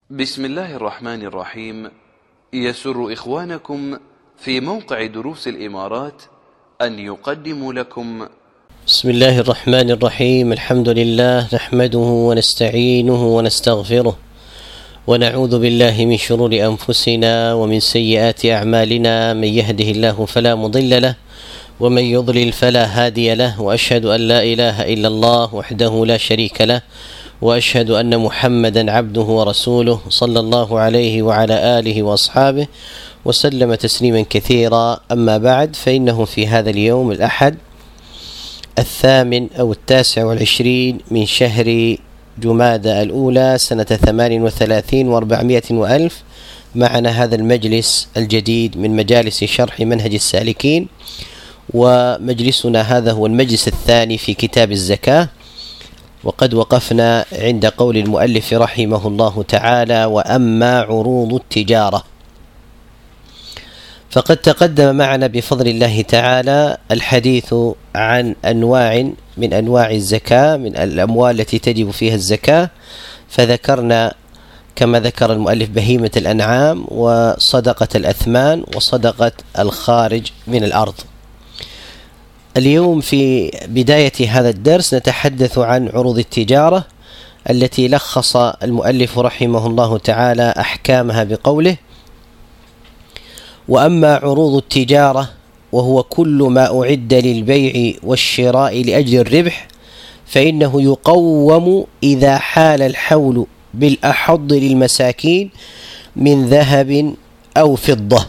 بسم الله الرحمن الرحيم. يسر إخوانكم في موقع دروس الإمارات أن يقدموا لكم بسم الله الرحمن الرحيم. الحمد لله نحمده ونستعينه ونستغفره ونعوذ بالله من شرور أنفسنا ومن سيئات أعمالنا، من يهده الله فلا مضل له ومن يضلل فلا هادي له، وأشهد أن لا إله إلا الله وحده لا شريك له، وأشهد أن محمدا عبده ورسوله صلى الله عليه وعلى آله وأصحابه وسلم تسليما كثيرا. أما بعد، فإنه في هذا اليوم الأحد 29 من شهر جمادى الأولى سنة 38 و400 وألف، معنا هذا المجلس الجديد من مجالس شرح منهج السالكين، ومجلسنا هذا هو المجلس الثاني في كتاب الزكاة، وقد وقفنا عند قول المؤلف رحمه الله تعالى: وأما عروض التجارة. فقد تقدم معنا بفضل الله تعالى الحديث عن أنواع من أنواع الزكاة، من الأموال التي تجب فيها الزكاة، فذكرنا كما ذكر المؤلف بهيمة الأنعام وصدقة الأثمان وصدقة الخارج من الأرض. اليوم في بداية هذا الدرس نتحدث عن عروض التجارة التي لخص المؤلف رحمه الله تعالى أحكامها بقوله: وأما عروض التجارة وهو كل ما أعد للبيع والشراء لأجل الربح، فإنه يقوم إذا حال الحول بالأحض للمساكين من ذهب أو فضة،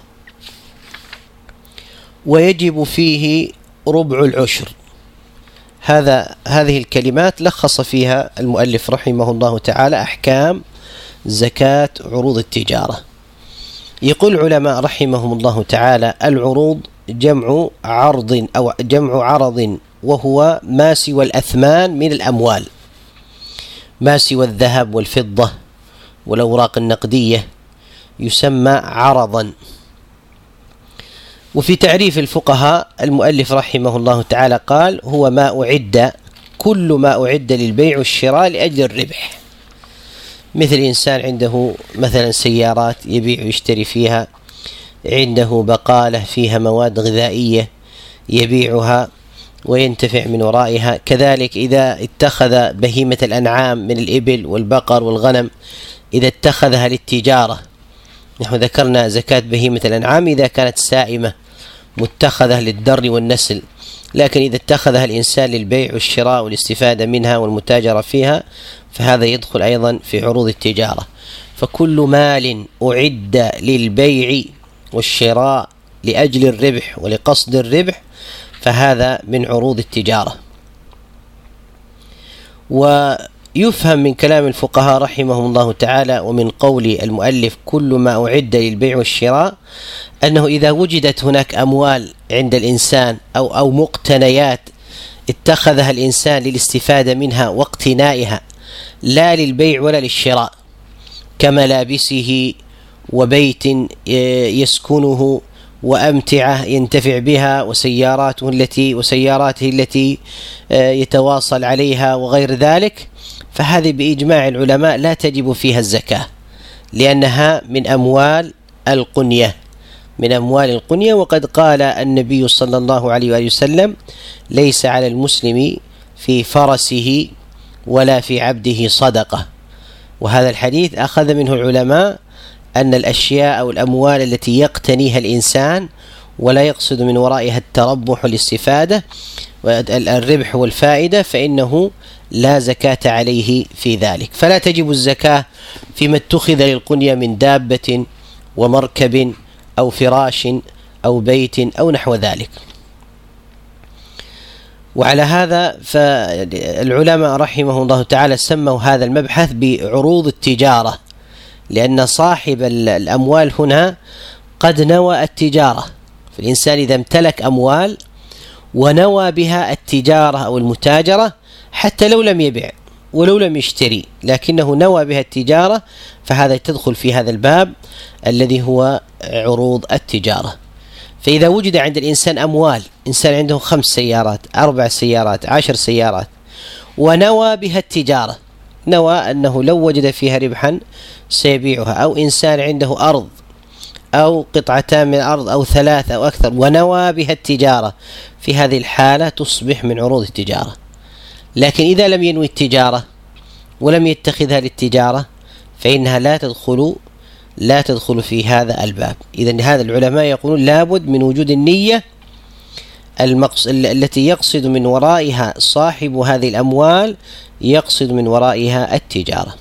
ويجب فيه ربع العشر. هذه الكلمات لخص فيها المؤلف رحمه الله تعالى أحكام زكاة عروض التجارة. يقول العلماء رحمهم الله تعالى: العروض جمع عرض أو جمع عرض، وهو ما سوى الأثمان من الأموال، ما سوى الذهب والفضة والأوراق النقدية يسمى عرضا. وفي تعريف الفقهاء المؤلف رحمه الله تعالى قال: هو ما أعد، كل ما أعد للبيع والشراء لأجل الربح، مثل إنسان عنده مثلا سيارات يبيع ويشتري فيها، عنده بقالة فيها مواد غذائية يبيعها وينتفع من ورائها. كذلك إذا اتخذ بهيمة الأنعام من الإبل والبقر والغنم، إذا اتخذها للتجارة، نحن ذكرنا زكاة بهيمة الأنعام إذا كانت سائمة متخذة للدر والنسل، لكن إذا اتخذها الإنسان للبيع والشراء والاستفادة منها والمتاجرة فيها فهذا يدخل أيضا في عروض التجارة. فكل مال أعد للبيع والشراء لأجل الربح ولقصد الربح فهذا من عروض التجارة. ويفهم من كلام الفقهاء رحمهم الله تعالى ومن قول المؤلف كل ما أعد للبيع والشراء أنه إذا وجدت هناك أموال عند الإنسان أو مقتنيات اتخذها الإنسان للاستفادة منها واقتنائها لا للبيع ولا للشراء، كملابسه وبيت يسكنه وأمتعة ينتفع بها وسياراته التي يتواصل عليها وغير ذلك، فهذه بإجماع العلماء لا تجب فيها الزكاة، لأنها من أموال القنية، وقد قال النبي صلى الله عليه وآله وسلم: ليس على المسلم في فرسه ولا في عبده صدقة. وهذا الحديث أخذ منه العلماء أن الأشياء أو الأموال التي يقتنيها الإنسان ولا يقصد من ورائها التربح والاستفادة والربح والفائدة فإنه لا زكاة عليه في ذلك. فلا تجب الزكاة فيما اتخذ للقنية من دابة ومركب أو فراش أو بيت أو نحو ذلك. وعلى هذا فالعلماء رحمه الله تعالى سموا هذا المبحث بعروض التجارة، لأن صاحب الأموال هنا قد نوى التجارة. فالإنسان إذا امتلك أموال ونوى بها التجارة أو المتاجرة حتى لو لم يبيع ولو لم يشتري، لكنه نوى بها التجارة، فهذا تدخل في هذا الباب الذي هو عروض التجارة. فإذا وجد عند الإنسان أموال، إنسان عنده 5 سيارات 4 سيارات 10 سيارات ونوى بها التجارة، نوى أنه لو وجد فيها ربحا سيبيعها، أو إنسان عنده أرض أو قطعتان من الأرض أو 3 أو أكثر ونوى بها التجارة، في هذه الحالة تصبح من عروض التجارة. لكن إذا لم ينوي التجارة ولم يتخذها للتجارة فإنها لا تدخل في هذا الباب. إذن هذا العلماء يقولون لابد من وجود النية التي يقصد من ورائها صاحب هذه الأموال، يقصد من ورائها التجارة.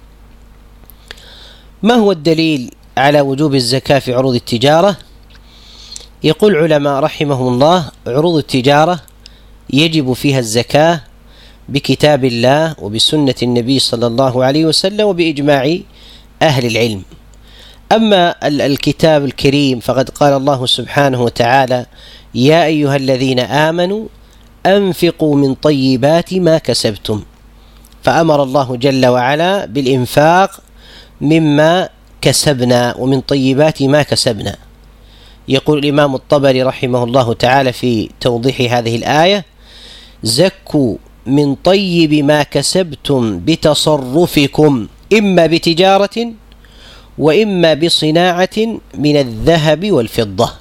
ما هو الدليل على وجوب الزكاة في عروض التجارة؟ يقول العلماء رحمهم الله: عروض التجارة يجب فيها الزكاة بكتاب الله وبسنة النبي صلى الله عليه وسلم وبإجماع أهل العلم. أما الكتاب الكريم فقد قال الله سبحانه وتعالى: يا أيها الذين آمنوا أنفقوا من طيبات ما كسبتم، فأمر الله جل وعلا بالإنفاق مما كسبنا ومن طيبات ما كسبنا. يقول الإمام الطبري رحمه الله تعالى في توضيح هذه الآية: زكوا من طيب ما كسبتم بتصرفكم إما بتجارة وإما بصناعة من الذهب والفضة.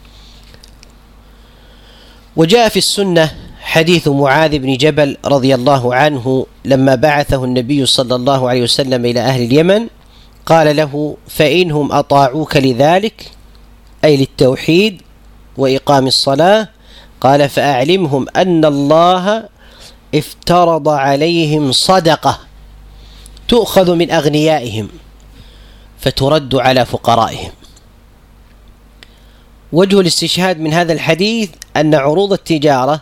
وجاء في السنة حديث معاذ بن جبل رضي الله عنه لما بعثه النبي صلى الله عليه وسلم إلى أهل اليمن، قال له: فإنهم أطاعوك لذلك، أي للتوحيد وإقام الصلاة، قال: فأعلمهم أن الله افترض عليهم صدقة تؤخذ من أغنيائهم فترد على فقرائهم. وجه الاستشهاد من هذا الحديث أن عروض التجارة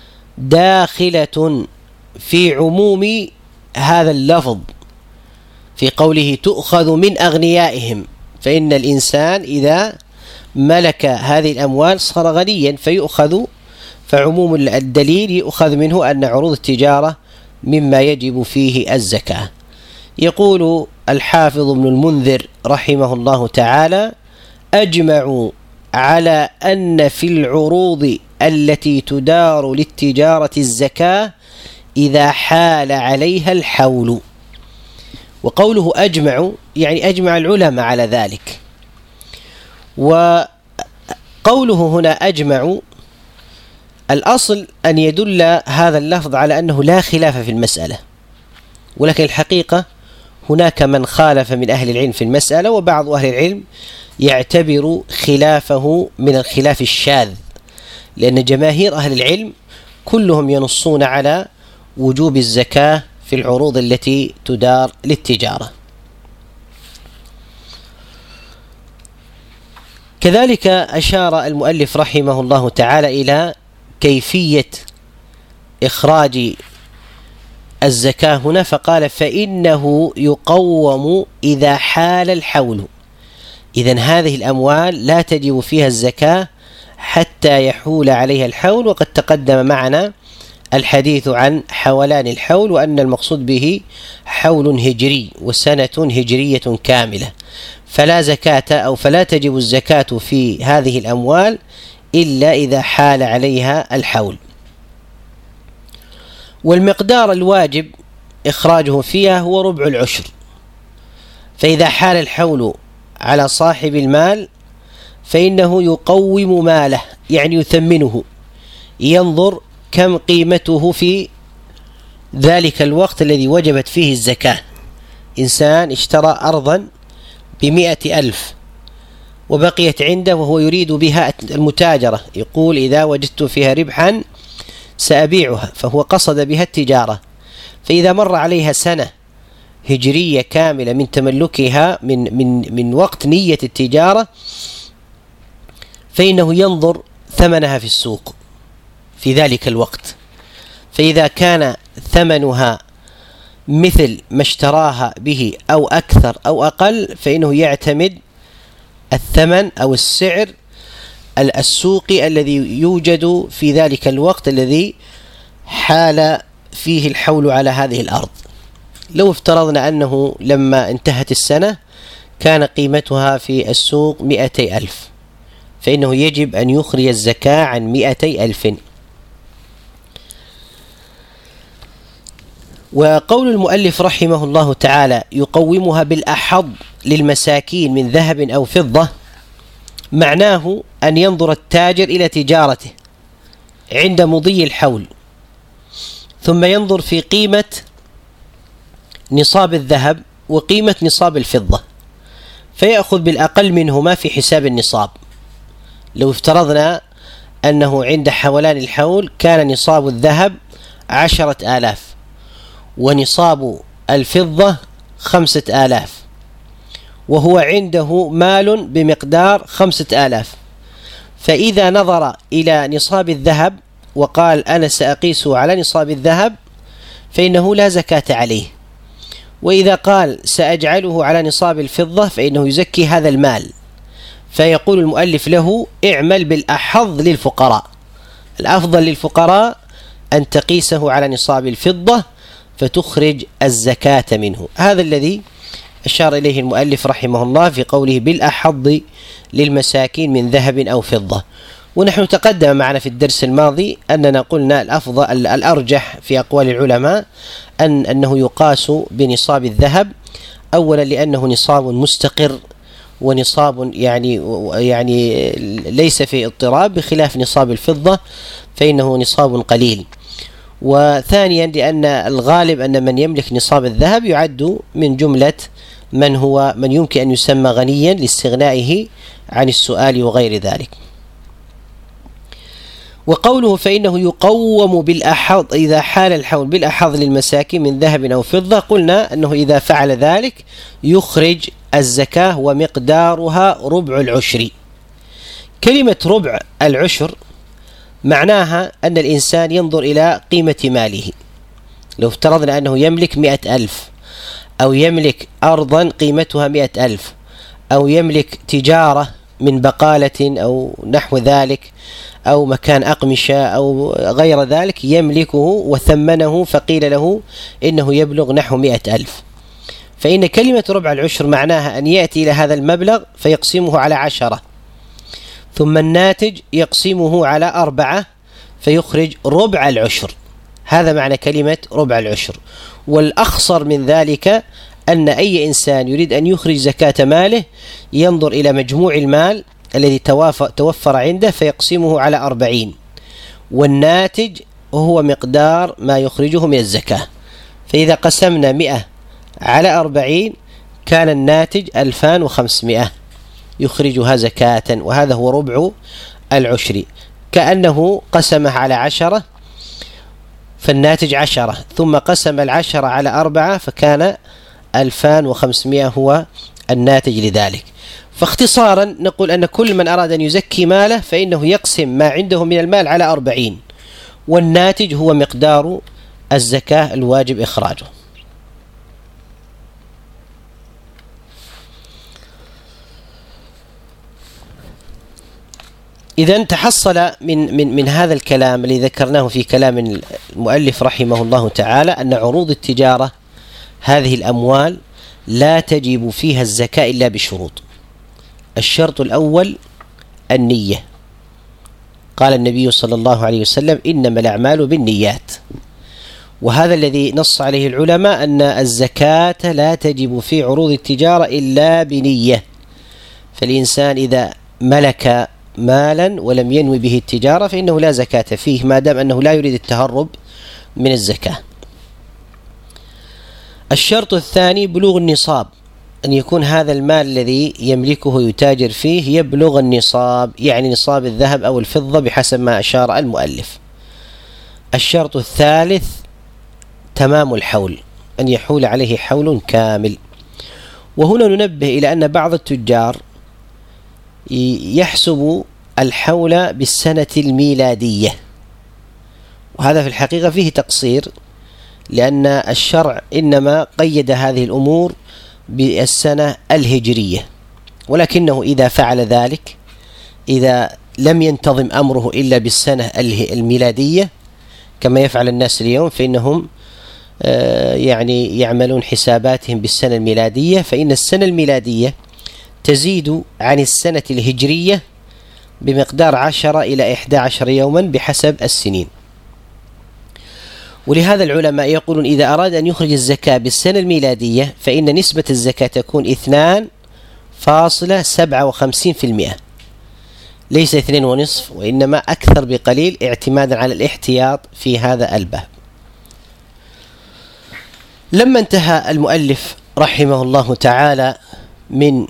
داخلة في عموم هذا اللفظ في قوله تؤخذ من أغنيائهم، فإن الإنسان إذا ملك هذه الأموال صار غنيا فيؤخذ، فعموم الدليل يؤخذ منه أن عروض التجارة مما يجب فيه الزكاة. يقول الحافظ ابن المنذر رحمه الله تعالى: أجمعوا على أن في العروض التي تدار للتجارة الزكاة إذا حال عليها الحول. وقوله أجمعوا يعني أجمع العلماء على ذلك. وقوله هنا أجمعوا، الأصل أن يدل هذا اللفظ على أنه لا خلاف في المسألة، ولكن الحقيقة هناك من خالف من أهل العلم في المسألة، وبعض أهل العلم يعتبر خلافه من الخلاف الشاذ، لأن جماهير أهل العلم كلهم ينصون على وجوب الزكاة في العروض التي تدار للتجارة. كذلك أشار المؤلف رحمه الله تعالى إلى كيفية إخراج الزكاة هنا، فقال: فإنه يقوم إذا حال الحول. إذن هذه الأموال لا تجب فيها الزكاة حتى يحول عليها الحول، وقد تقدم معنا الحديث عن حولان الحول، وأن المقصود به حول هجري وسنة هجرية كاملة، فلا زكاة أو فلا تجب الزكاة في هذه الأموال إلا إذا حال عليها الحول. والمقدار الواجب إخراجه فيها هو ربع العشر، فإذا حال الحول على صاحب المال فإنه يقوم ماله، يعني يثمنه، ينظر كم قيمته في ذلك الوقت الذي وجبت فيه الزكاة. إنسان اشترى أرضا ب100,000 وبقيت عنده وهو يريد بها المتاجرة، يقول: إذا وجدت فيها ربحا سأبيعها، فهو قصد بها التجارة. فإذا مر عليها سنة هجرية كاملة من تملكها من وقت نية التجارة، فإنه ينظر ثمنها في السوق في ذلك الوقت، فإذا كان ثمنها مثل ما اشتراها به أو أكثر أو أقل، فإنه يعتمد الثمن أو السعر السوقي الذي يوجد في ذلك الوقت الذي حال فيه الحول على هذه الأرض. لو افترضنا أنه لما انتهت السنة كان قيمتها في السوق 200,000، فإنه يجب أن يخرج الزكاة عن 200,000. وقول المؤلف رحمه الله تعالى يقومها بالأحظ للمساكين من ذهب أو فضة، معناه أن ينظر التاجر إلى تجارته عند مضي الحول، ثم ينظر في قيمة نصاب الذهب وقيمة نصاب الفضة، فيأخذ بالأقل منهما في حساب النصاب. لو افترضنا أنه عند حولان الحول كان نصاب الذهب 10,000 ونصاب الفضة 5,000، وهو عنده مال بمقدار 5,000، فإذا نظر إلى نصاب الذهب وقال أنا سأقيسه على نصاب الذهب فإنه لا زكاة عليه، وإذا قال سأجعله على نصاب الفضة فإنه يزكي هذا المال. فيقول المؤلف له اعمل بالأحظ للفقراء، الأفضل للفقراء أن تقيسه على نصاب الفضة فتخرج الزكاة منه. هذا الذي أشار إليه المؤلف رحمه الله في قوله بالأحظ للمساكين من ذهب أو فضة. ونحن تقدم معنا في الدرس الماضي أننا قلنا الأفضل الأرجح في أقوال العلماء أنه يقاس بنصاب الذهب، أولا لأنه نصاب مستقر ونصاب يعني ليس في اضطراب، بخلاف نصاب الفضة فإنه نصاب قليل، وثانيا لأن الغالب أن من يملك نصاب الذهب يعد من جملة من يمكن أن يسمى غنيا لاستغنائه عن السؤال وغير ذلك. وقوله فإنه يقوم بالأحظ إذا حال الحول بالأحظ للمساكين من ذهب أو فضة، قلنا أنه إذا فعل ذلك يخرج الزكاة ومقدارها ربع العشر. كلمة ربع العشر معناها أن الإنسان ينظر إلى قيمة ماله. لو افترضنا أنه يملك 100,000 أو يملك أرضا قيمتها 100,000 أو يملك تجارة من بقالة أو نحو ذلك أو مكان أقمشة أو غير ذلك يملكه وثمنه فقيل له إنه يبلغ نحو 100,000، فإن كلمة ربع العشر معناها أن يأتي إلى هذا المبلغ فيقسمه على 10، ثم الناتج يقسمه على 4 فيخرج ربع العشر. هذا معنى كلمة ربع العشر. والأخصر من ذلك أن أي إنسان يريد أن يخرج زكاة ماله ينظر إلى مجموع المال الذي توفر عنده فيقسمه على 40، والناتج هو مقدار ما يخرجه من الزكاة. فإذا قسمنا 100 على 40 كان الناتج 2500 يخرجها زكاة، وهذا هو ربع العشر. كأنه قسمه على 10 فالناتج 10، ثم قسم 10 على 4 فكان 2500 هو الناتج لذلك. فاختصارا نقول أن كل من أراد أن يزكي ماله فإنه يقسم ما عنده من المال على 40، والناتج هو مقدار الزكاة الواجب إخراجه. إذن تحصل من هذا الكلام الذي ذكرناه في كلام المؤلف رحمه الله تعالى أن عروض التجارة هذه الأموال لا تجب فيها الزكاة إلا بشروط. الشرط الأول النية، قال النبي صلى الله عليه وسلم إنما الأعمال بالنيات، وهذا الذي نص عليه العلماء أن الزكاة لا تجب في عروض التجارة إلا بنية. فالإنسان إذا ملك مالا ولم ينوي به التجارة فإنه لا زكاة فيه ما دام أنه لا يريد التهرب من الزكاة. الشرط الثاني بلوغ النصاب، أن يكون هذا المال الذي يملكه يتاجر فيه يبلغ النصاب، يعني نصاب الذهب أو الفضة بحسب ما أشار المؤلف. الشرط الثالث تمام الحول، أن يحول عليه حول كامل. وهنا ننبه إلى أن بعض التجار يحسب الحول بالسنة الميلادية، وهذا في الحقيقة فيه تقصير، لأن الشرع إنما قيد هذه الأمور بالسنة الهجرية، ولكنه إذا فعل ذلك، إذا لم ينتظم أمره إلا بالسنة الميلادية كما يفعل الناس اليوم، فإنهم يعني يعملون حساباتهم بالسنة الميلادية، فإن السنة الميلادية تزيد عن السنة الهجرية بمقدار 10 إلى 11 يوما بحسب السنين. ولهذا العلماء يقولون إذا أراد أن يخرج الزكاة بالسنة الميلادية فإن نسبة الزكاة تكون 2.57%، ليس 2.5، وإنما أكثر بقليل اعتمادا على الاحتياط في هذا الباب. لما انتهى المؤلف رحمه الله تعالى من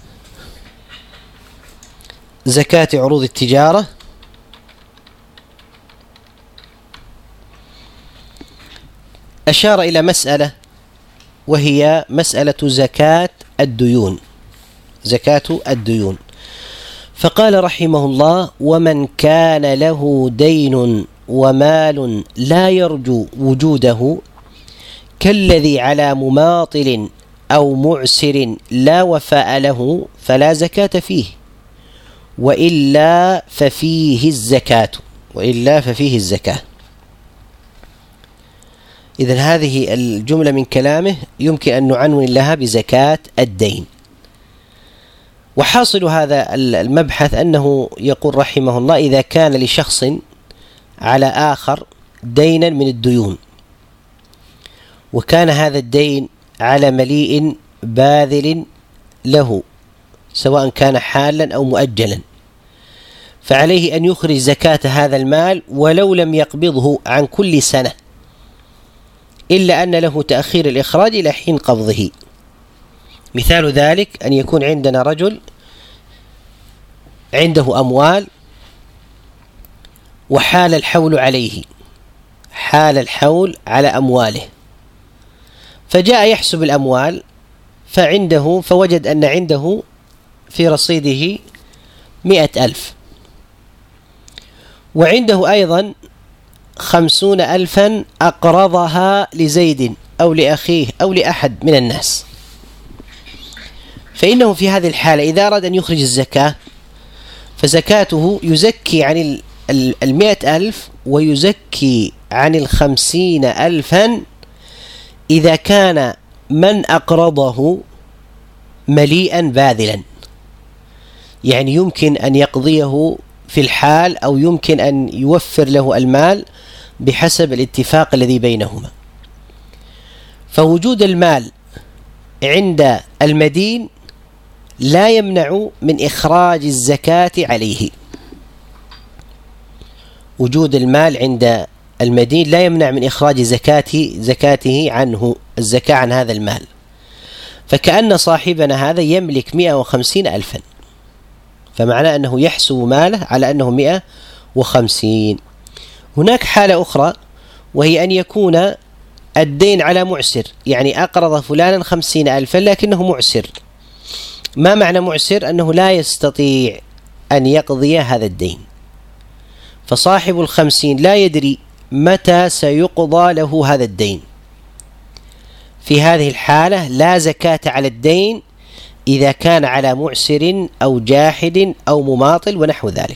زكاة عروض التجارة أشار إلى مسألة، وهي مسألة زكاة الديون. زكاة الديون، فقال رحمه الله: ومن كان له دين ومال لا يرجو وجوده كالذي على مماطل أو معسر لا وفاء له فلا زكاة فيه، وإلا ففيه الزكاة. إذن هذه الجملة من كلامه يمكن أن نعنون لها بزكاة الدين. وحاصل هذا المبحث أنه يقول رحمه الله: إذا كان لشخص على آخر دينا من الديون، وكان هذا الدين على مليء باذل له سواء كان حالا أو مؤجلا، فعليه أن يخرج زكاة هذا المال ولو لم يقبضه عن كل سنة، إلا أن له تأخير الإخراج إلى حين قبضه. مثال ذلك أن يكون عندنا رجل عنده أموال وحال الحول عليه، حال الحول على أمواله، فجاء يحسب الأموال فوجد أن عنده في رصيده 100,000، وعنده أيضا 50,000 أقرضها لزيد أو لأخيه أو لأحد من الناس. فإنه في هذه الحالة إذا أراد أن يخرج الزكاة فزكاته يزكي عن 100,000 ويزكي عن 50,000 إذا كان من أقرضه مليئا باذلا، يعني يمكن أن يقضيه في الحال أو يمكن أن يوفر له المال بحسب الاتفاق الذي بينهما. فوجود المال عند المدين لا يمنع من إخراج الزكاة عليه. وجود المال عند المدين لا يمنع من إخراج زكاته عنه، الزكاة عن هذا المال. فكأن صاحبنا هذا يملك 150,000، فمعنى أنه يحسب ماله على أنه 150. هناك حالة أخرى، وهي أن يكون الدين على معسر، يعني أقرض فلانا 50,000 لكنه معسر. ما معنى معسر؟ أنه لا يستطيع أن يقضي هذا الدين، فصاحب 50 لا يدري متى سيقضى له هذا الدين. في هذه الحالة لا زكاة على الدين إذا كان على معسر أو جاحد أو مماطل ونحو ذلك.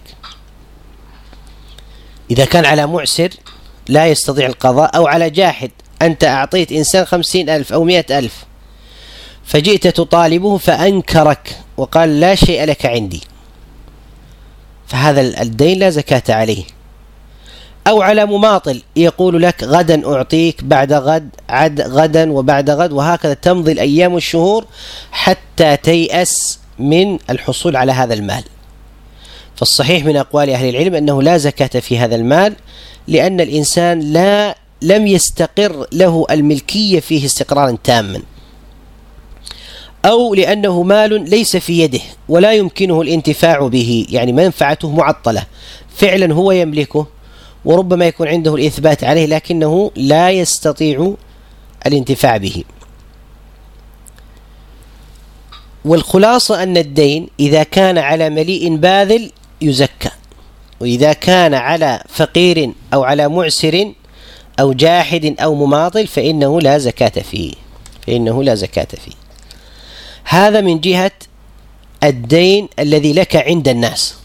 إذا كان على معسر لا يستطيع القضاء، أو على جاحد، أنت أعطيت إنسان 50,000 أو 100,000 فجئت تطالبه فأنكرك وقال لا شيء لك عندي، فهذا الدين لا زكاة عليه. أو على مماطل يقول لك غدا أعطيك، بعد غد، غدا وبعد غد، وهكذا تمضي الأيام والشهور حتى تيأس من الحصول على هذا المال. فالصحيح من أقوال أهل العلم أنه لا زكاة في هذا المال، لأن الإنسان لم يستقر له الملكية فيه استقرارا تاما، أو لأنه مال ليس في يده ولا يمكنه الانتفاع به، يعني منفعته معطلة، فعلا هو يملكه وربما يكون عنده الإثبات عليه لكنه لا يستطيع الانتفاع به. والخلاصة أن الدين إذا كان على مليء باذل يزكى، وإذا كان على فقير أو على معسر أو جاحد أو مماطل فإنه لا زكاة فيه. هذا من جهة الدين الذي لك عند الناس.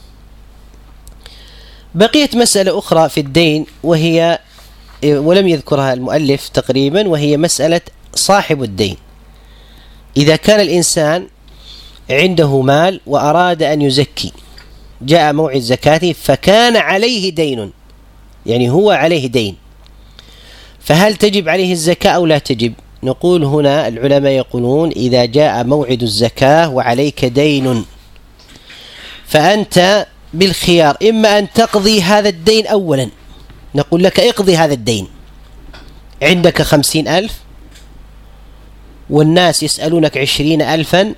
بقيت مسألة أخرى في الدين وهي ولم يذكرها المؤلف تقريبا، وهي مسألة صاحب الدين. إذا كان الإنسان عنده مال وأراد أن يزكي، جاء موعد زكاته فكان عليه دين، يعني هو عليه دين، فهل تجب عليه الزكاة أو لا تجب؟ نقول هنا العلماء يقولون إذا جاء موعد الزكاة وعليك دين فأنت بالخيار، إما أن تقضي هذا الدين أولا، نقول لك اقضي هذا الدين، عندك 50,000 والناس يسألونك 20,000،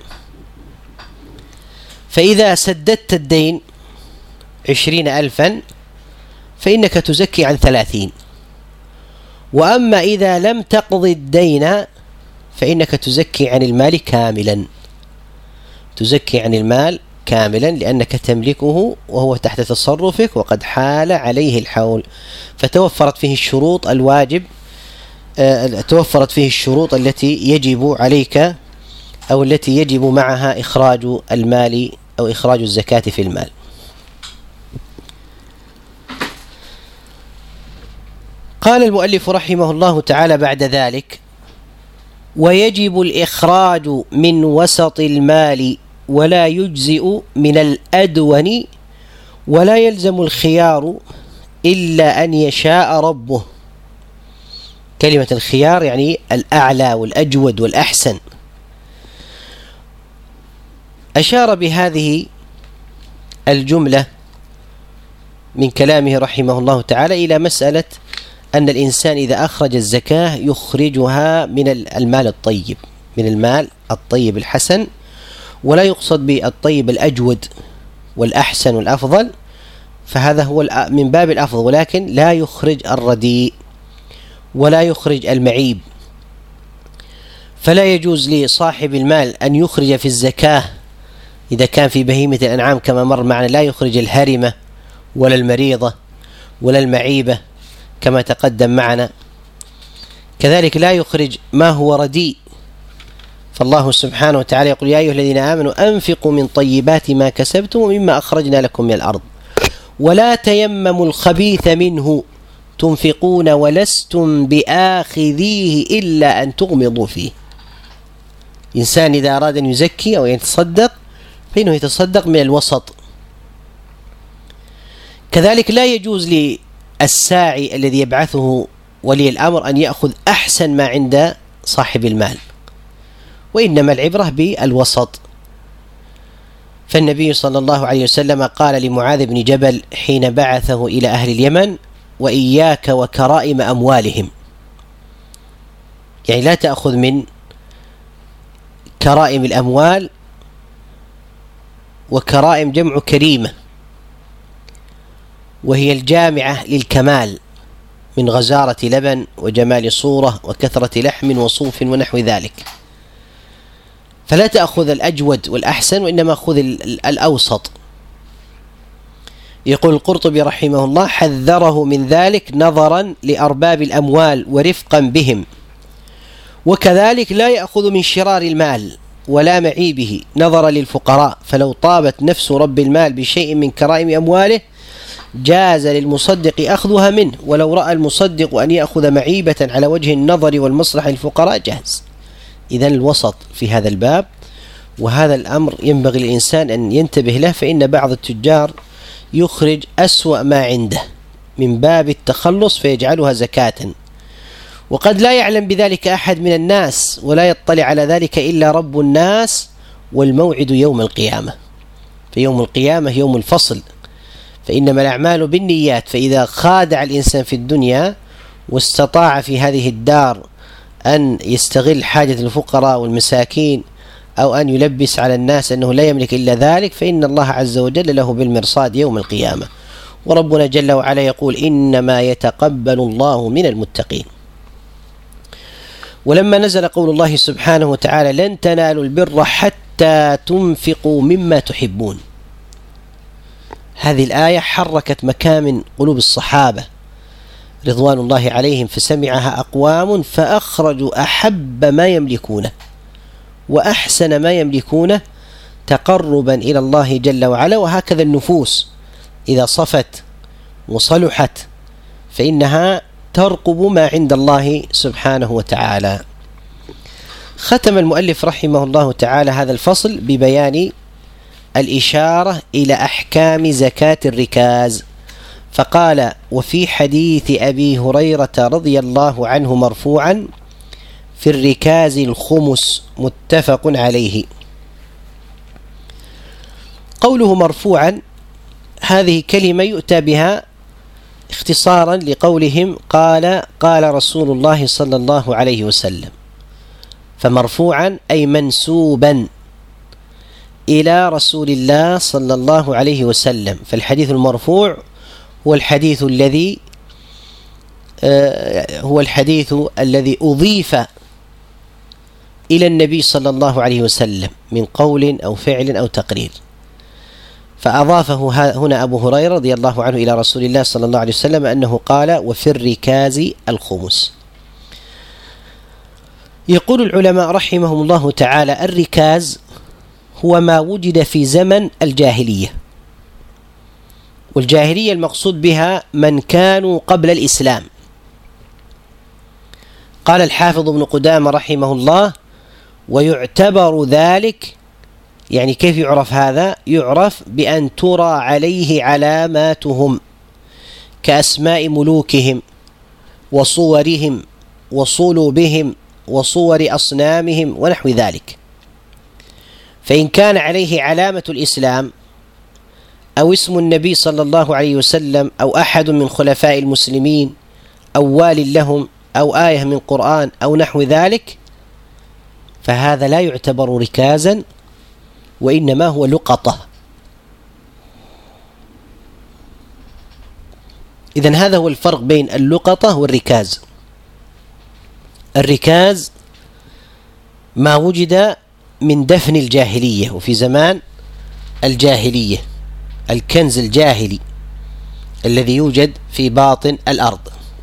فإذا سددت الدين 20,000 فإنك تزكي عن 30، وأما إذا لم تقضي الدين فإنك تزكي عن المال كاملا، تزكي عن المال كاملا لأنك تملكه وهو تحت تصرفك وقد حال عليه الحول، فتوفرت فيه الشروط الواجب، توفرت فيه الشروط التي يجب عليك أو التي يجب معها إخراج المال أو إخراج الزكاة في المال. قال المؤلف رحمه الله تعالى بعد ذلك: ويجب الإخراج من وسط المال ولا يجزئ من الأدون ولا يلزم الخيار إلا أن يشاء ربه. كلمة الخيار يعني الأعلى والأجود والأحسن. أشار بهذه الجملة من كلامه رحمه الله تعالى إلى مسألة أن الإنسان إذا أخرج الزكاة يخرجها من المال الطيب، من المال الطيب الحسن، ولا يقصد بالطيب الأجود والأحسن والأفضل، فهذا هو من باب الأفضل، ولكن لا يخرج الرديء ولا يخرج المعيب. فلا يجوز لصاحب المال أن يخرج في الزكاة إذا كان في بهيمة الأنعام كما مر معنا، لا يخرج الهرمة ولا المريضة ولا المعيبة كما تقدم معنا. كذلك لا يخرج ما هو رديء، فالله سبحانه وتعالى يقول: يا أيها الذين آمنوا أنفقوا من طيبات ما كسبتم ومما أخرجنا لكم من الأرض ولا تيمموا الخبيث منه تنفقون ولستم بآخذيه إلا أن تغمضوا فيه. إنسان إذا أراد أن يزكي أو يتصدق فإنه يتصدق من الوسط. كذلك لا يجوز للساعي الذي يبعثه ولي الأمر أن يأخذ أحسن ما عند صاحب المال، وإنما العبرة بالوسط. فالنبي صلى الله عليه وسلم قال لمعاذ بن جبل حين بعثه إلى أهل اليمن: وإياك وكرائم أموالهم، يعني لا تأخذ من كرائم الأموال، وكرائم جمع كريمة وهي الجامعة للكمال من غزارة لبن وجمال صورة وكثرة لحم وصوف ونحو ذلك. فلا تأخذ الأجود والأحسن، وإنما خذ الأوسط. يقول القرطبي رحمه الله: حذره من ذلك نظرا لأرباب الأموال ورفقا بهم، وكذلك لا يأخذ من شرار المال ولا معيبه نظرا للفقراء، فلو طابت نفس رب المال بشيء من كرائم أمواله جاز للمصدق أخذها منه، ولو رأى المصدق أن يأخذ معيبة على وجه النظر والمصلحة للفقراء جاز. إذن الوسط في هذا الباب، وهذا الأمر ينبغي للإنسان أن ينتبه له، فإن بعض التجار يخرج أسوأ ما عنده من باب التخلص فيجعلها زكاة، وقد لا يعلم بذلك أحد من الناس ولا يطلع على ذلك إلا رب الناس، والموعد يوم القيامة. فيوم القيامة يوم الفصل، فإنما الأعمال بالنيات، فإذا خادع الإنسان في الدنيا واستطاع في هذه الدار أن يستغل حاجة الفقراء والمساكين أو أن يلبس على الناس أنه لا يملك إلا ذلك، فإن الله عز وجل له بالمرصاد يوم القيامة. وربنا جل وعلا يقول: إنما يتقبل الله من المتقين. ولما نزل قول الله سبحانه وتعالى: لن تنالوا البر حتى تنفقوا مما تحبون، هذه الآية حركت مكامن قلوب الصحابة رضوان الله عليهم، فسمعها أقوام فأخرجوا أحب ما يملكونه وأحسن ما يملكونه تقربا إلى الله جل وعلا. وهكذا النفوس إذا صفت وصلحت فإنها ترقب ما عند الله سبحانه وتعالى. ختم المؤلف رحمه الله تعالى هذا الفصل ببيان الإشارة إلى أحكام زكاة الركاز، فقال: وفي حديث أبي هريرة رضي الله عنه مرفوعا: في الركاز الخمس، متفق عليه. قوله مرفوعا هذه كلمة يؤتى بها اختصارا لقولهم قال رسول الله صلى الله عليه وسلم، فمرفوعا أي منسوبا إلى رسول الله صلى الله عليه وسلم. فالحديث المرفوع هو الحديث الذي أضيف إلى النبي صلى الله عليه وسلم من قول أو فعل أو تقرير، فأضافه هنا أبو هريرة رضي الله عنه إلى رسول الله صلى الله عليه وسلم أنه قال: وفي الركاز الخمس. يقول العلماء رحمهم الله تعالى: الركاز هو ما وجد في زمن الجاهلية، والجاهلية المقصود بها من كانوا قبل الإسلام. قال الحافظ ابن قدامة رحمه الله: ويعتبر ذلك، يعني كيف يعرف هذا؟ يعرف بأن ترى عليه علاماتهم كأسماء ملوكهم وصورهم وصلوبهم وصور أصنامهم ونحو ذلك. فإن كان عليه علامة الإسلام أو اسم النبي صلى الله عليه وسلم أو أحد من خلفاء المسلمين أو وال لهم أو آية من قرآن أو نحو ذلك، فهذا لا يعتبر ركازا، وإنما هو لقطة. إذن هذا هو الفرق بين اللقطة والركاز. الركاز ما وجد من دفن الجاهلية، وفي زمان الجاهلية الكنز الجاهلي الذي يوجد في باطن الأرض.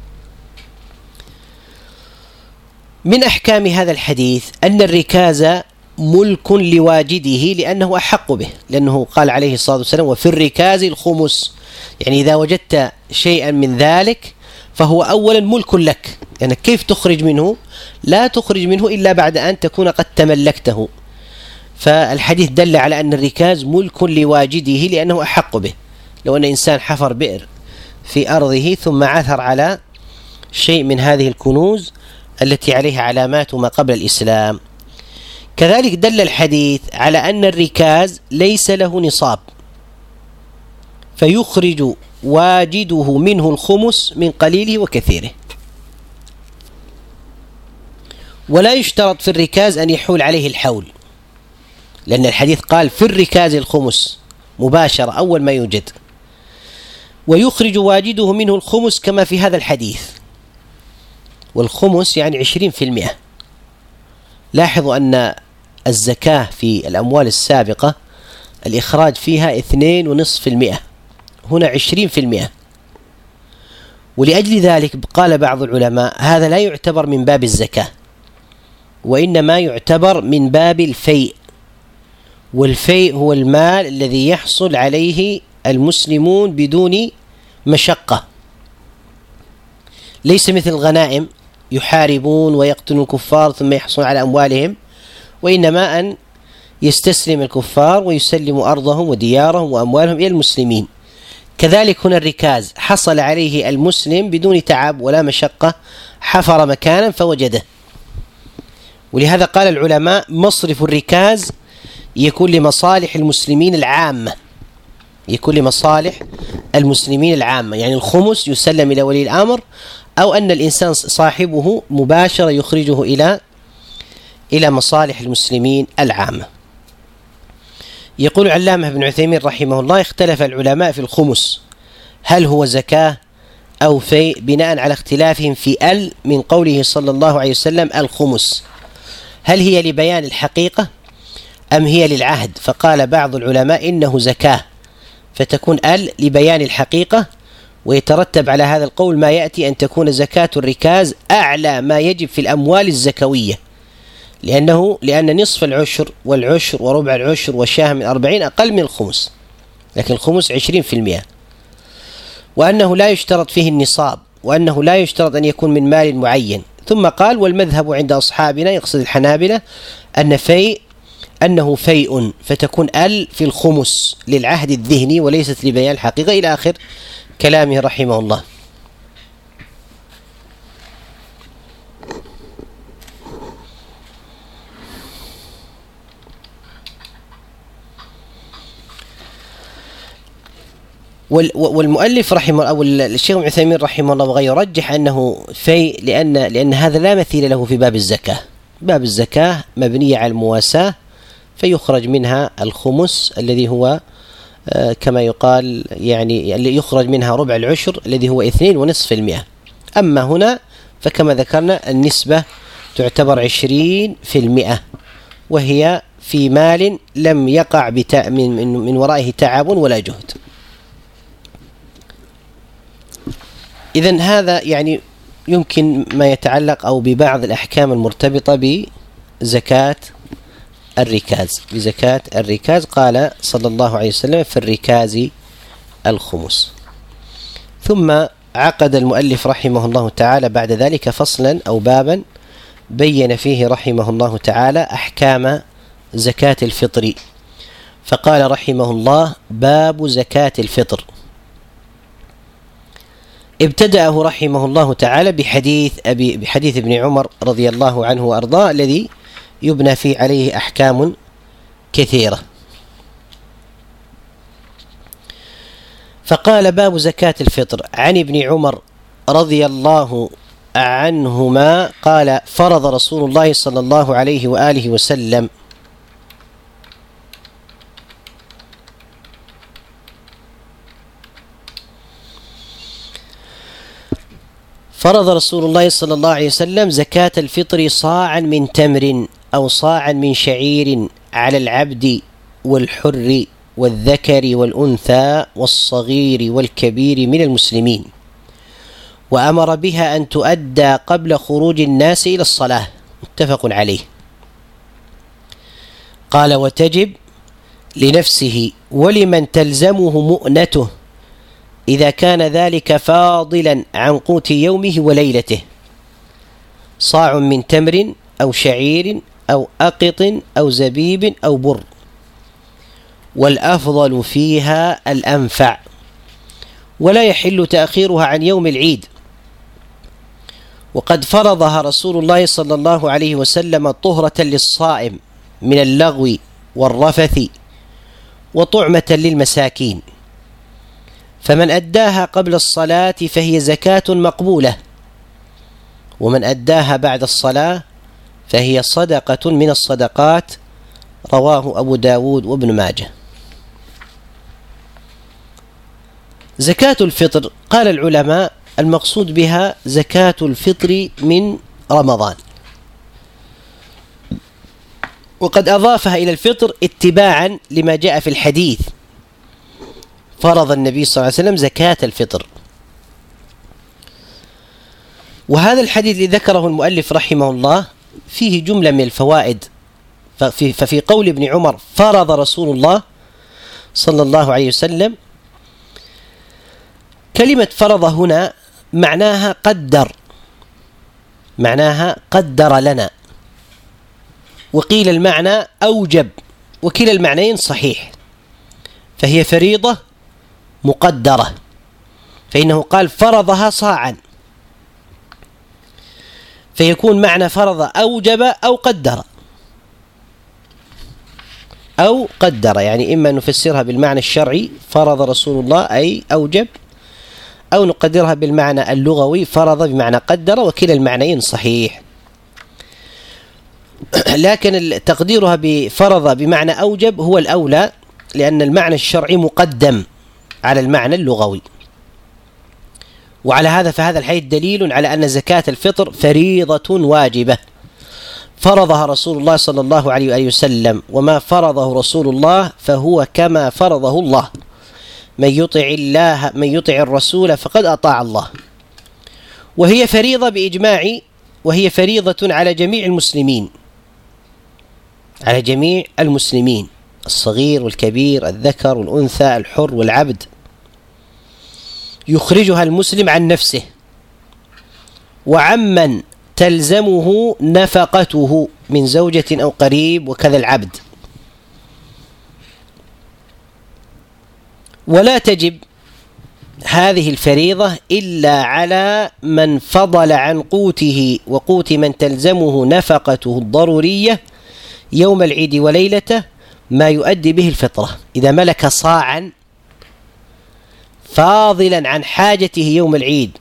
من أحكام هذا الحديث أن الركاز ملك لواجده لأنه أحق به، لأنه قال عليه الصلاة والسلام: وفي الركاز الخمس، يعني إذا وجدت شيئا من ذلك فهو أولا ملك لك، يعني كيف تخرج منه؟ لا تخرج منه إلا بعد أن تكون قد تملكته. فالحديث دل على أن الركاز ملك لواجده لأنه أحق به. لو أن إنسان حفر بئر في أرضه ثم عثر على شيء من هذه الكنوز التي عليها علامات ما قبل الإسلام. كذلك دل الحديث على أن الركاز ليس له نصاب، فيخرج واجده منه الخمس من قليله وكثيره. ولا يشترط في الركاز أن يحول عليه الحول، لأن الحديث قال: في الركاز الخمس مباشرة أول ما يوجد. ويخرج واجده منه الخمس كما في هذا الحديث، والخمس يعني 20%. لاحظوا أن الزكاة في الأموال السابقة الإخراج فيها 2.5%، هنا 20%. ولأجل ذلك قال بعض العلماء: هذا لا يعتبر من باب الزكاة، وإنما يعتبر من باب الفيء. والفيء هو المال الذي يحصل عليه المسلمون بدون مشقة، ليس مثل الغنائم يحاربون ويقتلون الكفار ثم يحصلون على أموالهم، وإنما أن يستسلم الكفار ويسلموا أرضهم وديارهم وأموالهم إلى المسلمين. كذلك هنا الركاز حصل عليه المسلم بدون تعب ولا مشقة، حفر مكانا فوجده. ولهذا قال العلماء: مصرف الركاز يكون لمصالح المسلمين العامة، يكون لمصالح المسلمين العامة، يعني الخمس يسلم إلى ولي الأمر، أو أن الإنسان صاحبه مباشرة يخرجه إلى مصالح المسلمين العامة. يقول العلامة ابن عثيمين رحمه الله: اختلف العلماء في الخمس، هل هو زكاة أو فيء، بناء على اختلافهم في من قوله صلى الله عليه وسلم الخمس، هل هي لبيان الحقيقة أم هي للعهد؟ فقال بعض العلماء إنه زكاة، فتكون لبيان الحقيقة، ويترتب على هذا القول ما يأتي أن تكون زكاة الركاز أعلى ما يجب في الأموال الزكوية، لأن نصف العشر والعشر وربع العشر والشاه من 40 أقل من الخمس، لكن الخمس 20%. وأنه لا يشترط فيه النصاب، وأنه لا يشترط أن يكون من مال معين. ثم قال: والمذهب عند أصحابنا، يقصد الحنابلة، أنه فيء، فتكون في الخمس للعهد الذهني وليست لبيان الحقيقة، إلى آخر كلامه رحمه الله. والمؤلف رحمه أو الشيخ ابن عثيمين رحمه الله وغيره رجح أنه في لأن هذا لا مثيل له في باب الزكاة. باب الزكاة مبنية على المواساة، فيخرج منها الخمس الذي هو كما يقال يعني اللي يخرج منها ربع العشر الذي هو 2.5%. أما هنا فكما ذكرنا النسبة تعتبر 20%، وهي في مال لم يقع من ورائه تعب ولا جهد. إذن هذا يعني يمكن ما يتعلق أو ببعض الأحكام المرتبطة بزكاة الركاز. بزكاة الركاز قال صلى الله عليه وسلم: في الركاز الخمس. ثم عقد المؤلف رحمه الله تعالى بعد ذلك فصلا أو بابا بين فيه رحمه الله تعالى أحكام زكاة الفطر، فقال رحمه الله: باب زكاة الفطر. ابتدأه رحمه الله تعالى بحديث ابن عمر رضي الله عنه وأرضاه الذي يبنى فيه عليه أحكام كثيرة. فقال: باب زكاة الفطر. عن ابن عمر رضي الله عنهما قال: فرض رسول الله صلى الله عليه وآله وسلم فرض رسول الله صلى الله عليه وسلم زكاة الفطر صاعا من تمر أو صاعا من شعير على العبد والحر والذكر والأنثى والصغير والكبير من المسلمين، وأمر بها أن تؤدى قبل خروج الناس إلى الصلاة. متفق عليه. قال: وتجب لنفسه ولمن تلزمه مؤنته إذا كان ذلك فاضلا عن قوت يومه وليلته، صاع من تمر أو شعير أو أقط أو زبيب أو بر، والأفضل فيها الأنفع، ولا يحل تأخيرها عن يوم العيد. وقد فرضها رسول الله صلى الله عليه وسلم طهرة للصائم من اللغو والرفث وطعمة للمساكين، فمن أداها قبل الصلاة فهي زكاة مقبولة، ومن أداها بعد الصلاة فهي صدقة من الصدقات. رواه أبو داود وابن ماجه. زكاة الفطر قال العلماء: المقصود بها زكاة الفطر من رمضان، وقد أضافها إلى الفطر اتباعا لما جاء في الحديث: فرض النبي صلى الله عليه وسلم زكاة الفطر. وهذا الحديث الذي ذكره المؤلف رحمه الله فيه جملة من الفوائد. ففي قول ابن عمر: فرض رسول الله صلى الله عليه وسلم، كلمة فرض هنا معناها قدر لنا، وقيل المعنى أوجب، وكلا المعنيين صحيح، فهي فريضة مقدرة، فإنه قال فرضها صاعا، فيكون معنى فرض أوجب أو قدر، يعني إما نفسرها بالمعنى الشرعي فرض رسول الله أي أوجب، أو نقدرها بالمعنى اللغوي فرض بمعنى قدر، وكلا المعنيين صحيح. لكن تقديرها بفرض بمعنى أوجب هو الأولى، لأن المعنى الشرعي مقدم على المعنى اللغوي. وعلى هذا فهذا الحديث دليل على أن زكاة الفطر فريضة واجبة فرضها رسول الله صلى الله عليه وآله وسلم، وما فرضه رسول الله فهو كما فرضه الله: من يطع الرسول فقد أطاع الله. وهي فريضة بإجماع، وهي فريضة على جميع المسلمين، الصغير والكبير، الذكر والأنثى، الحر والعبد، يخرجها المسلم عن نفسه وعمن تلزمه نفقته من زوجة أو قريب، وكذا العبد. ولا تجب هذه الفريضة إلا على من فضل عن قوته وقوت من تلزمه نفقته الضرورية يوم العيد وليلته ما يؤدي به الفطرة. إذا ملك صاعا فاضلا عن حاجته يوم العيد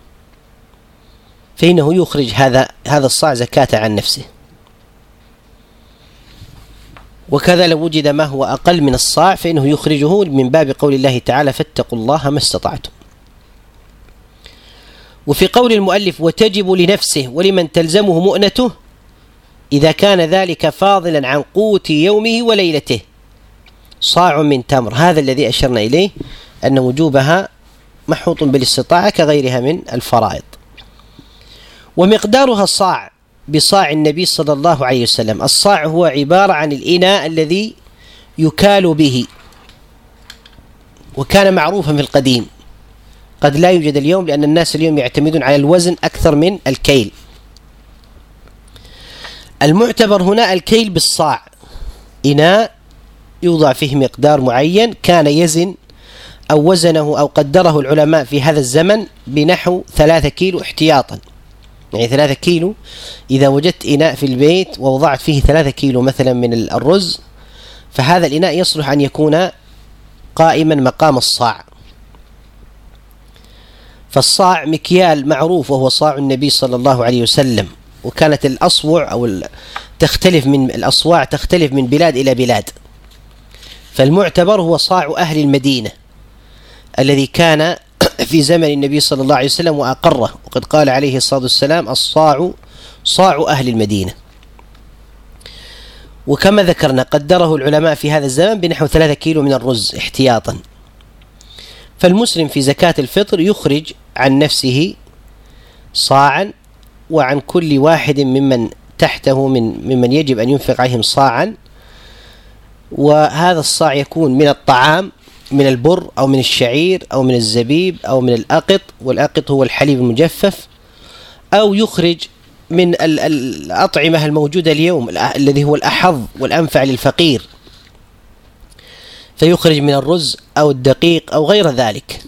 فإنه يخرج هذا الصاع زكاة عن نفسه. وكذا لو وجد ما هو أقل من الصاع فإنه يخرجه من باب قول الله تعالى فاتقوا الله ما استطعتم. وفي قول المؤلف وتجب لنفسه ولمن تلزمه مؤنته إذا كان ذلك فاضلا عن قوت يومه وليلته صاع من تمر، هذا الذي أشرنا إليه أن وجوبها محوط بالاستطاعة كغيرها من الفرائض. ومقدارها الصاع بصاع النبي صلى الله عليه وسلم. الصاع هو عبارة عن الإناء الذي يكال به، وكان معروفا في القديم، قد لا يوجد اليوم لأن الناس اليوم يعتمدون على الوزن أكثر من الكيل. المعتبر هنا الكيل بالصاع، إناء يوضع فيه مقدار معين كان يزن أو وزنه أو قدره العلماء في هذا الزمن بنحو 3 كيلو احتياطا. يعني 3 كيلو، إذا وجدت إناء في البيت ووضعت فيه 3 كيلو مثلا من الرز فهذا الإناء يصلح أن يكون قائما مقام الصاع. فالصاع مكيال معروف وهو صاع النبي صلى الله عليه وسلم. وكانت الأصوع أو تختلف من الأصواع تختلف من بلاد إلى بلاد، فالمعتبر هو صاع أهل المدينة الذي كان في زمن النبي صلى الله عليه وسلم وأقره، وقد قال عليه الصلاة والسلام الصاع صاع أهل المدينة. وكما ذكرنا قدره العلماء في هذا الزمن بنحو 3 كيلو من الرز احتياطا. فالمسلم في زكاة الفطر يخرج عن نفسه صاعا وعن كل واحد ممن تحته ممن يجب أن ينفق عليهم صاعا. وهذا الصاع يكون من الطعام من البر أو من الشعير أو من الزبيب أو من الأقط، والأقط هو الحليب المجفف، أو يخرج من الأطعمة الموجودة اليوم الذي هو الأحظ والأنفع للفقير، فيخرج من الرز أو الدقيق أو غير ذلك.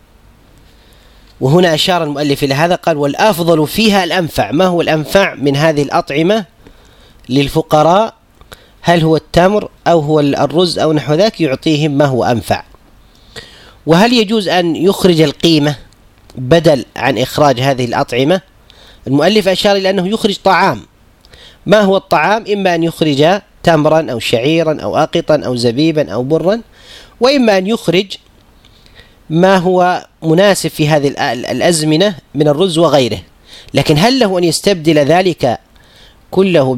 وهنا أشار المؤلف إلى هذا، قال والأفضل فيها الأنفع. ما هو الأنفع من هذه الأطعمة للفقراء؟ هل هو التمر أو هو الرز أو نحو ذاك؟ يعطيهم ما هو أنفع. وهل يجوز أن يخرج القيمة بدل عن إخراج هذه الأطعمة؟ المؤلف أشار إلى أنه يخرج طعام. ما هو الطعام؟ إما أن يخرج تمرا أو شعيرا أو أقطا أو زبيبا أو برا، وإما أن يخرج ما هو مناسب في هذه الأزمنة من الرز وغيره. لكن هل له أن يستبدل ذلك كله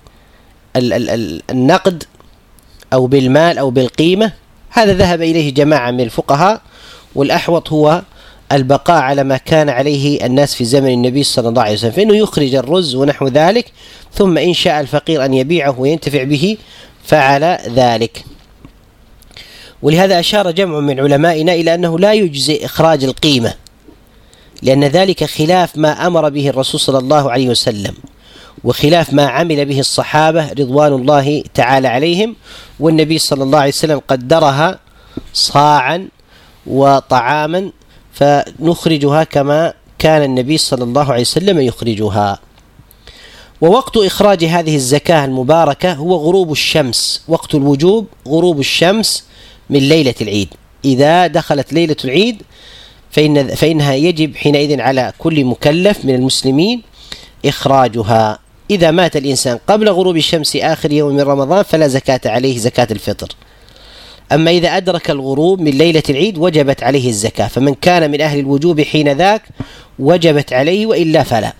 بالنقد أو بالمال أو بالقيمة؟ هذا ذهب إليه جماعة من الفقهاء، والأحوط هو البقاء على ما كان عليه الناس في زمن النبي صلى الله عليه وسلم، فإنه يخرج الرز ونحو ذلك، ثم إن شاء الفقير أن يبيعه وينتفع به فعل ذلك. ولهذا أشار جمع من علمائنا إلى أنه لا يجزئ إخراج القيمة، لأن ذلك خلاف ما أمر به الرسول صلى الله عليه وسلم، وخلاف ما عمل به الصحابة رضوان الله تعالى عليهم. والنبي صلى الله عليه وسلم قدرها صاعا وطعاما، فنخرجها كما كان النبي صلى الله عليه وسلم يخرجها. ووقت إخراج هذه الزكاة المباركة هو غروب الشمس، وقت الوجوب غروب الشمس من ليلة العيد. إذا دخلت ليلة العيد فإنها يجب حينئذ على كل مكلف من المسلمين إخراجها. إذا مات الإنسان قبل غروب الشمس آخر يوم من رمضان فلا زكاة عليه زكاة الفطر. أما إذا أدرك الغروب من ليلة العيد وجبت عليه الزكاة، فمن كان من أهل الوجوب حين ذاك وجبت عليه، وإلا فلا.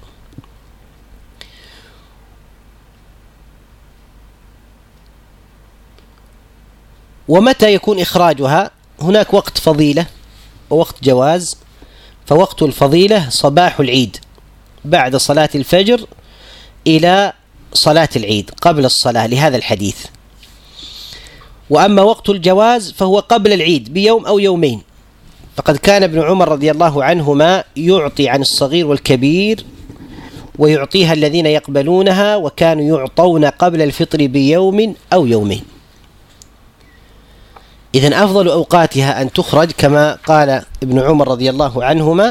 ومتى يكون إخراجها؟ هناك وقت فضيلة ووقت جواز. فوقت الفضيلة صباح العيد بعد صلاة الفجر إلى صلاة العيد قبل الصلاة لهذا الحديث. وأما وقت الجواز فهو قبل العيد بيوم أو يومين، فقد كان ابن عمر رضي الله عنهما يعطي عن الصغير والكبير ويعطيها الذين يقبلونها، وكانوا يعطون قبل الفطر بيوم أو يومين. إذن أفضل أوقاتها أن تخرج كما قال ابن عمر رضي الله عنهما،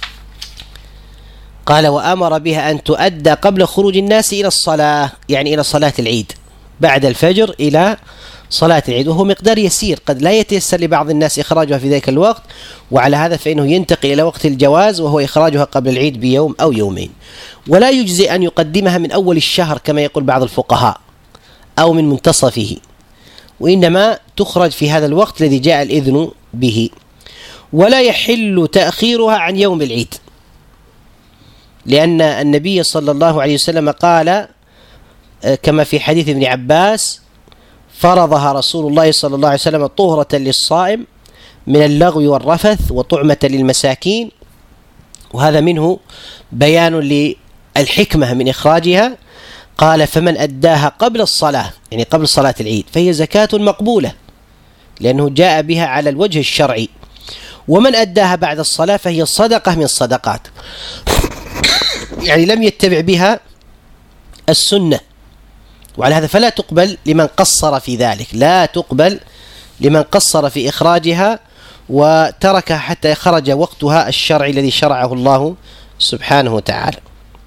قال: وأمر بها أن تؤدى قبل خروج الناس إلى الصلاة، يعني إلى صلاة العيد، بعد الفجر إلى صلاة العيد، وهو مقدار يسير قد لا يتيسر لبعض الناس إخراجها في ذلك الوقت، وعلى هذا فإنه ينتقل إلى وقت الجواز وهو إخراجها قبل العيد بيوم أو يومين. ولا يجزي أن يقدمها من أول الشهر كما يقول بعض الفقهاء أو من منتصفه، وإنما تخرج في هذا الوقت الذي جاء الإذن به. ولا يحل تأخيرها عن يوم العيد، لأن النبي صلى الله عليه وسلم قال كما في حديث ابن عباس: فرضها رسول الله صلى الله عليه وسلم طهرة للصائم من اللغو والرفث وطعمة للمساكين. وهذا منه بيان للحكمة من إخراجها. قال: فمن أداها قبل الصلاة، يعني قبل صلاة العيد، فهي زكاة مقبولة لأنه جاء بها على الوجه الشرعي. ومن أداها بعد الصلاة فهي صدقة من الصدقات، يعني لم يتبع بها السنة، وعلى هذا فلا تقبل لمن قصر في ذلك، لا تقبل لمن قصر في إخراجها وتركها حتى خرج وقتها الشرعي الذي شرعه الله سبحانه وتعالى.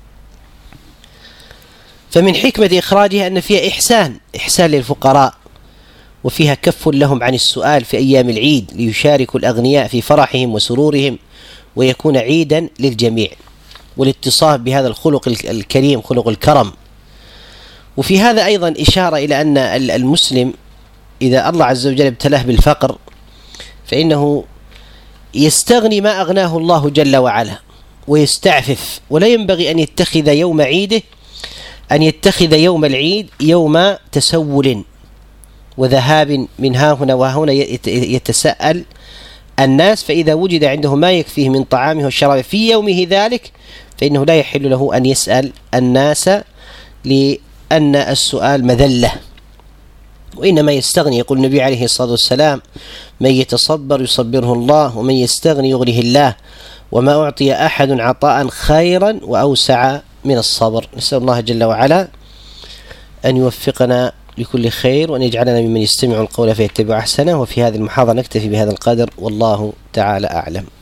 فمن حكمة إخراجها أن فيها إحسان للفقراء، وفيها كف لهم عن السؤال في أيام العيد ليشاركوا الأغنياء في فرحهم وسرورهم، ويكون عيدا للجميع، والاتصاف بهذا الخلق الكريم، خلق الكرم. وفي هذا أيضا إشارة إلى أن المسلم إذا الله عز وجل ابتلاه بالفقر فإنه يستغني ما أغناه الله جل وعلا ويستعفف، ولا ينبغي أن يتخذ يوم عيده، أن يتخذ يوم العيد يوم تسول وذهاب من ها هنا وهنا يتساءل الناس، فإذا وجد عنده ما يكفيه من طعامه والشراب في يومه ذلك فإنه لا يحل له أن يسأل الناس، لأن السؤال مذلة، وإنما يستغني. يقول النبي عليه الصلاة والسلام: من يتصبر يصبره الله، ومن يستغني يغنيه الله، وما أعطي أحد عطاء خيرا وأوسع من الصبر. نسأل الله جل وعلا أن يوفقنا لكل خير، وأن يجعلنا ممن يستمع القول فيتبع أحسنه. وفي هذه المحاضرة نكتفي بهذا القدر، والله تعالى أعلم.